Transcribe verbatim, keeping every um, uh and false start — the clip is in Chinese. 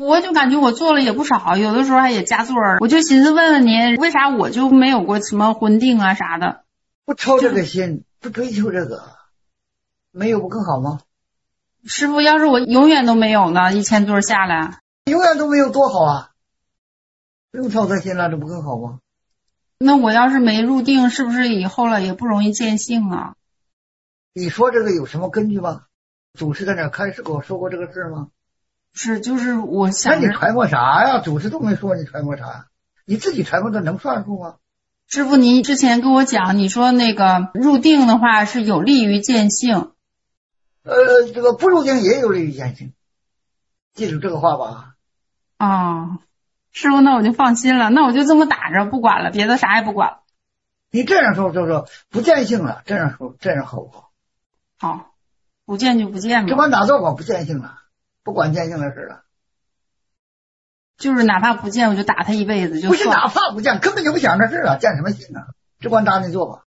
我就感觉我做了也不少，有的时候还也加座儿。我就寻思问问您，为啥我就没有过什么婚定啊啥的？ 不操这个心，不追求这个，没有不更好吗？ 师傅，要是我永远都没有呢，一千座下来， 永远都没有多好啊！不用操这心了，这不更好吗？ 那我要是没入定，是不是以后了也不容易见性啊？ 你说这个有什么根据吗？祖师在那开始给我说过这个事吗？ 是，就是我想着。 那你揣摩啥呀？祖师都没说，你揣摩啥？你自己揣摩的能算数吗？ 师傅，您之前跟我讲，你说那个入定的话是有利于见性。 呃，这个不入定也有利于见性，记住这个话吧。 哦，师傅，那我就放心了，那我就这么打着不管了，别的啥也不管了。 你这样说就说不见性了，这样说这样好不好？ 好，不见就不见吧。 这管打坐管不见性了，不管见性的事了。 就是哪怕不见，我就打他一辈子就算。 不是哪怕不见，根本就不想这事了，见什么性啊？只管打你坐吧。